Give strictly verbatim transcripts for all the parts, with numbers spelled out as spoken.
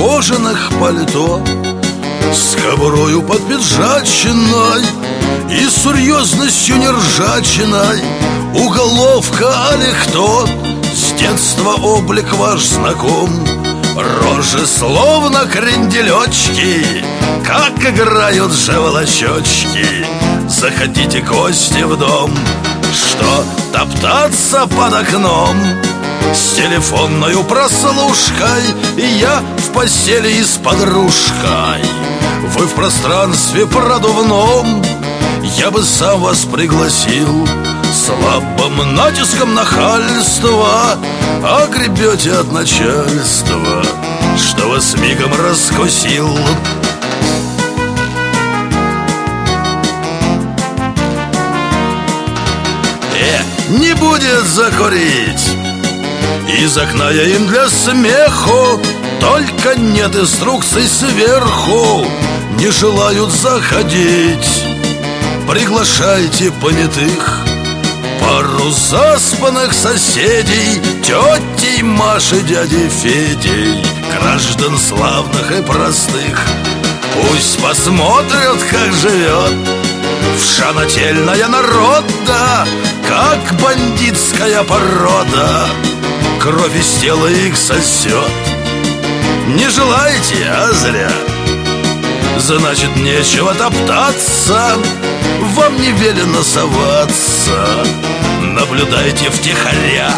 кожаных пальто, с кобурою под пиджачиной и серьезностью не ржачиной. Уголовка, али кто? С детства облик ваш знаком. Рожи словно кренделечки, как играют живолочечки. Заходите, гости, в дом. Что топтаться под окном? С телефонною прослушкой я в постели и с подружкой. Вы в пространстве продувном. Я бы сам вас пригласил. Слабым натиском нахальства огребете от начальства, что вас мигом раскусил. Э, не будет закурить. Из окна я им для смеху, только нет инструкций сверху. Не желают заходить. Приглашайте понятых, пару заспанных соседей, тетей Маши, дяди Федей, граждан славных и простых. Пусть посмотрят, как живет вшанательная народа, как бандитская порода кровь из тела их сосет. Не желаете, а зря. Значит, нечего топтаться, вам не велено соваться. Наблюдайте втихаря.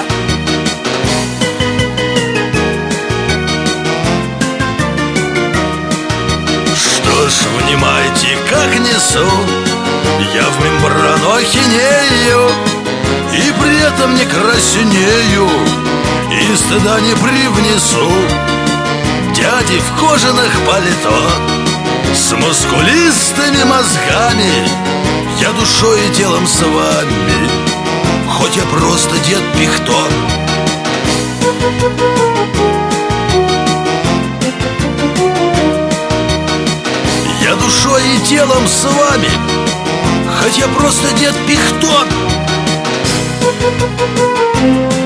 Что ж, внимайте, как несу я в мембрану ахинею, и при этом не краснею, и стыда не привнесу. Дяди в кожаных пальто, с мускулистыми мозгами, я душой и телом с вами, хоть я просто дед Пихто. Я душой и телом с вами, хоть я просто дед Пихто.